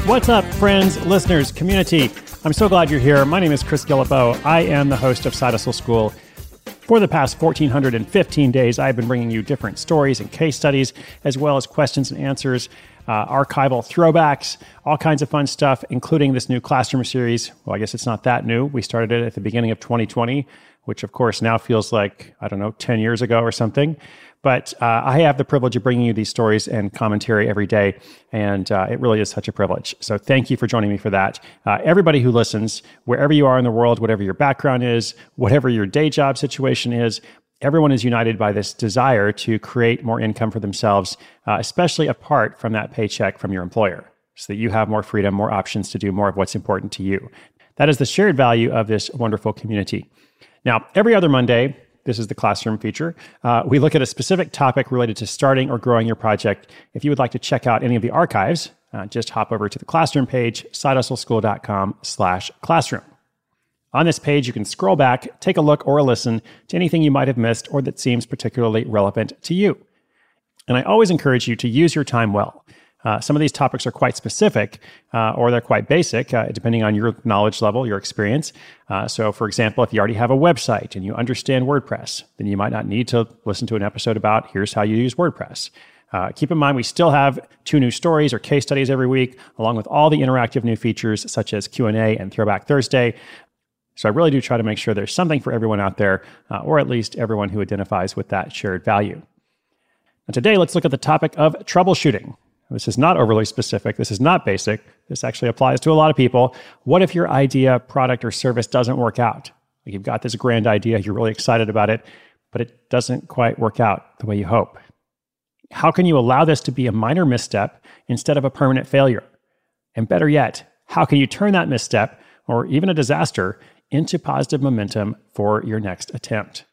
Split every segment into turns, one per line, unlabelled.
What's up, friends, listeners, community? I'm so glad you're here. My name is Chris Guillebeau. I am the host of Side Hustle School. For the past 1,415 days, I've been bringing you different stories and case studies, as well as questions and answers, archival throwbacks, all kinds of fun stuff, including this new classroom series. Well, I guess it's not that new. We started it at the beginning of 2020, which of course now feels like, 10 years ago or something. But I have the privilege of bringing you these stories and commentary every day, and it really is such a privilege. So thank you for joining me for that. Everybody who listens, wherever you are in the world, whatever your background is, whatever your day job situation is, everyone is united by this desire to create more income for themselves, especially apart from that paycheck from your employer, so that you have more freedom, more options to do more of what's important to you. That is the shared value of this wonderful community. Now, every other Monday, this is the classroom feature. We look at a specific topic related to starting or growing your project. If you would like to check out any of the archives, just hop over to the classroom page, sidehustleschool.com/classroom. On this page, you can scroll back, take a look or listen to anything you might have missed or that seems particularly relevant to you. And I always encourage you to use your time well. Some of these topics are quite specific or they're quite basic, depending on your knowledge level, your experience. So, for example, if you already have a website and you understand WordPress, then you might not need to listen to an episode about here's how you use WordPress. Keep in mind, we still have 2 new stories or case studies every week, along with all the interactive new features such as Q&A and Throwback Thursday. So I really do try to make sure there's something for everyone out there, or at least everyone who identifies with that shared value. Now, today, let's look at the topic of troubleshooting. This is not overly specific. This is not basic. This actually applies to a lot of people. What if your idea, product, or service doesn't work out? Like you've got this grand idea, you're really excited about it, but it doesn't quite work out the way you hope. How can you allow this to be a minor misstep instead of a permanent failure? And better yet, how can you turn that misstep, or even a disaster, into positive momentum for your next attempt?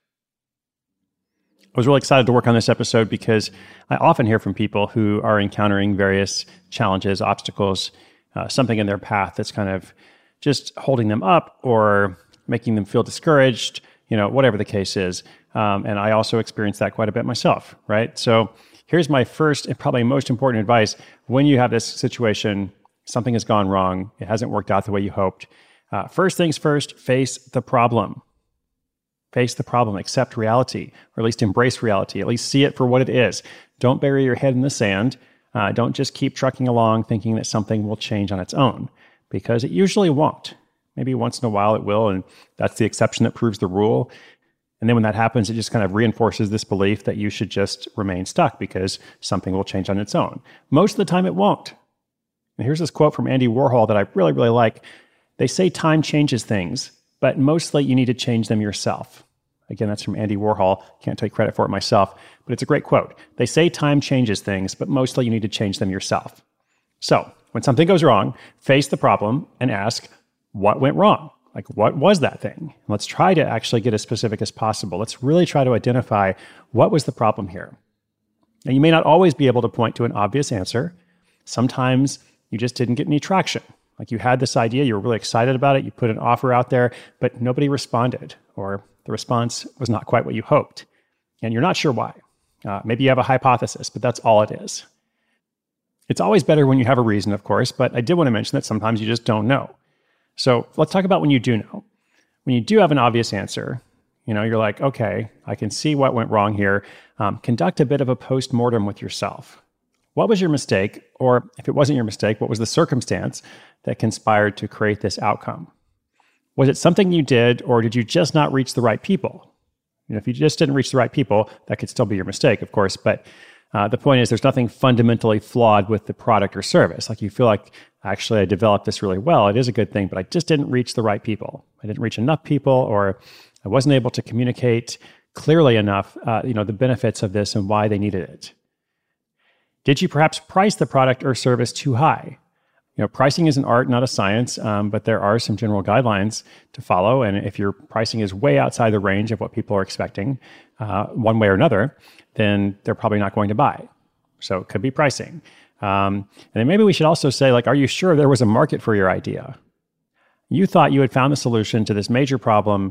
I was really excited to work on this episode because I often hear from people who are encountering various challenges, obstacles, something in their path that's kind of just holding them up or making them feel discouraged, whatever the case is. And I also experience that quite a bit myself, right? So here's my first and probably most important advice. When you have this situation, something has gone wrong, it hasn't worked out the way you hoped. First things first, face the problem. Face the problem, accept reality, or at least embrace reality, at least see it for what it is. Don't bury your head in the sand. Don't just keep trucking along thinking that something will change on its own, because it usually won't. Maybe once in a while it will, and that's the exception that proves the rule. And then when that happens, it just kind of reinforces this belief that you should just remain stuck because something will change on its own. Most of the time it won't. And here's this quote from Andy Warhol that I really, really like. They say time changes things, but mostly you need to change them yourself. Again, that's from Andy Warhol. Can't take credit for it myself, but it's a great quote. They say time changes things, but mostly you need to change them yourself. So when something goes wrong, face the problem and ask, what went wrong? Like, what was that thing? Let's try to actually get as specific as possible. Let's really try to identify what was the problem here. Now, you may not always be able to point to an obvious answer. Sometimes you just didn't get any traction. Like you had this idea, you were really excited about it, you put an offer out there, but nobody responded, or the response was not quite what you hoped. And you're not sure why. Maybe you have a hypothesis, but that's all it is. It's always better when you have a reason, of course, but I did want to mention that sometimes you just don't know. So let's talk about when you do know. When you do have an obvious answer, you're like, okay, I can see what went wrong here. Conduct a bit of a post-mortem with yourself. What was your mistake? Or if it wasn't your mistake, what was the circumstance that conspired to create this outcome? Was it something you did, or did you just not reach the right people? If you just didn't reach the right people, that could still be your mistake, of course. But the point is, there's nothing fundamentally flawed with the product or service. Like you feel like, actually, I developed this really well. It is a good thing, but I just didn't reach the right people. I didn't reach enough people, or I wasn't able to communicate clearly enough, the benefits of this and why they needed it. Did you perhaps price the product or service too high? Pricing is an art, not a science, but there are some general guidelines to follow. And if your pricing is way outside the range of what people are expecting, one way or another, then they're probably not going to buy. So it could be pricing. And then maybe we should also say, are you sure there was a market for your idea? You thought you had found the solution to this major problem,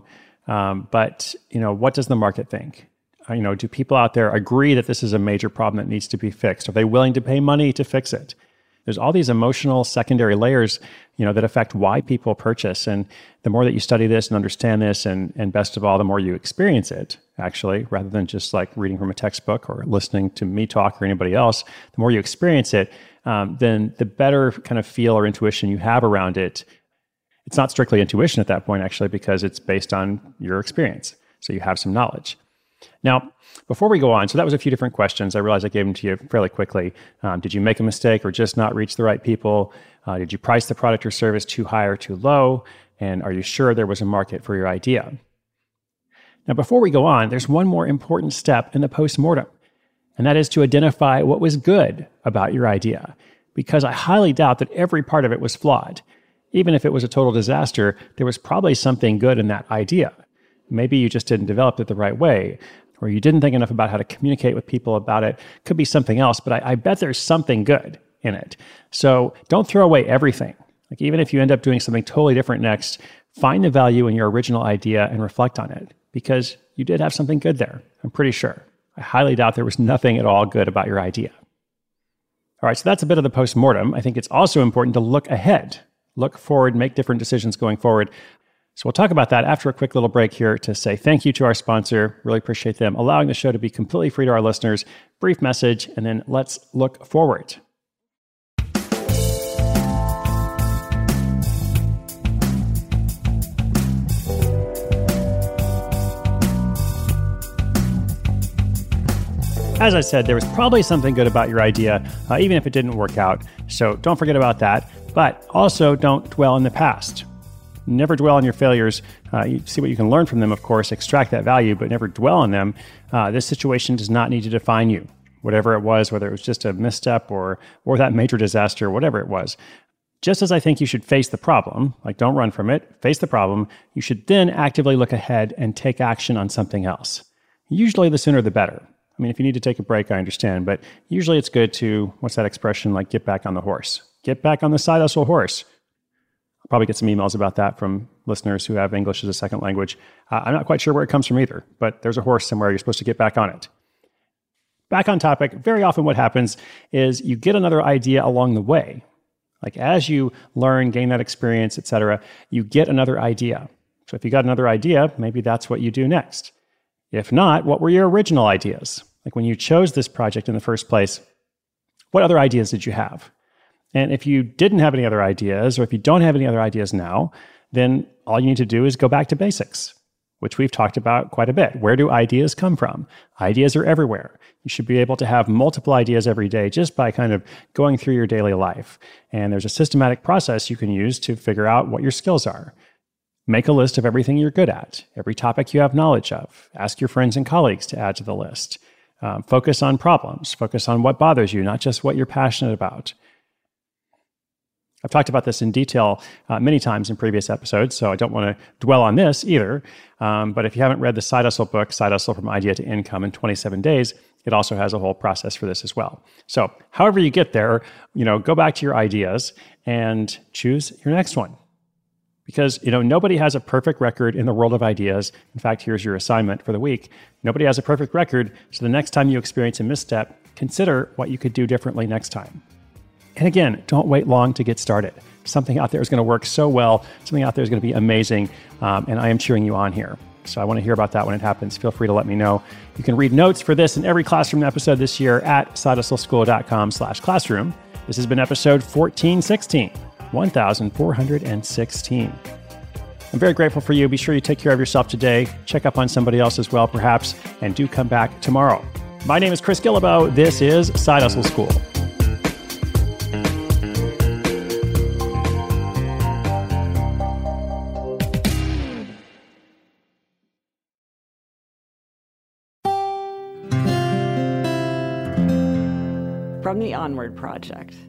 but what does the market think? Do people out there agree that this is a major problem that needs to be fixed? Are they willing to pay money to fix it? There's all these emotional secondary layers, that affect why people purchase. And the more that you study this and understand this, and best of all, the more you experience it, actually, rather than just like reading from a textbook or listening to me talk or anybody else, the more you experience it, then the better kind of feel or intuition you have around it. It's not strictly intuition at that point, actually, because it's based on your experience. So you have some knowledge. Now, before we go on, so that was a few different questions. I realize I gave them to you fairly quickly. Did you make a mistake or just not reach the right people? Did you price the product or service too high or too low? And are you sure there was a market for your idea? Now, before we go on, there's one more important step in the postmortem, and that is to identify what was good about your idea, because I highly doubt that every part of it was flawed. Even if it was a total disaster, there was probably something good in that idea. Maybe you just didn't develop it the right way, or you didn't think enough about how to communicate with people about it. Could be something else, but I bet there's something good in it. So don't throw away everything. Like, even if you end up doing something totally different next, find the value in your original idea and reflect on it, because you did have something good there. I'm pretty sure. I highly doubt there was nothing at all good about your idea. All right, so that's a bit of the postmortem. I think it's also important to look ahead, look forward, make different decisions going forward. So we'll talk about that after a quick little break here to say thank you to our sponsor. Really appreciate them allowing the show to be completely free to our listeners. Brief message, and then let's look forward. As I said, there was probably something good about your idea, even if it didn't work out. So don't forget about that. But also don't dwell in the past. Never dwell on your failures. You see what you can learn from them, of course, extract that value, but never dwell on them. This situation does not need to define you. Whatever it was, whether it was just a misstep or that major disaster, whatever it was. Just as I think you should face the problem, like don't run from it, face the problem, you should then actively look ahead and take action on something else. Usually the sooner the better. I mean, if you need to take a break, I understand, but usually it's good to, what's that expression, like get back on the horse. Get back on the side hustle horse. I'll probably get some emails about that from listeners who have English as a second language. I'm not quite sure where it comes from either, but there's a horse somewhere. You're supposed to get back on it. Back on topic, very often what happens is you get another idea along the way. Like as you learn, gain that experience, etc., you get another idea. So if you got another idea, maybe that's what you do next. If not, what were your original ideas? Like when you chose this project in the first place, what other ideas did you have? And if you didn't have any other ideas, or if you don't have any other ideas now, then all you need to do is go back to basics, which we've talked about quite a bit. Where do ideas come from? Ideas are everywhere. You should be able to have multiple ideas every day just by kind of going through your daily life. And there's a systematic process you can use to figure out what your skills are. Make a list of everything you're good at, every topic you have knowledge of. Ask your friends and colleagues to add to the list. Focus on problems. Focus on what bothers you, not just what you're passionate about. I've talked about this in detail many times in previous episodes, so I don't want to dwell on this either. But if you haven't read the Side Hustle book, Side Hustle from Idea to Income in 27 Days, it also has a whole process for this as well. So however you get there, go back to your ideas and choose your next one. Because, nobody has a perfect record in the world of ideas. In fact, here's your assignment for the week. Nobody has a perfect record, so the next time you experience a misstep, consider what you could do differently next time. And again, don't wait long to get started. Something out there is going to work so well. Something out there is going to be amazing, and I am cheering you on here. So I want to hear about that when it happens. Feel free to let me know. You can read notes for this and every classroom episode this year at sidehustleschool.com/classroom. This has been episode 1416. 1416. I'm very grateful for you. Be sure you take care of yourself today. Check up on somebody else as well, perhaps, and do come back tomorrow. My name is Chris Guillebeau. This is Side Hustle School.
From the Onward Project.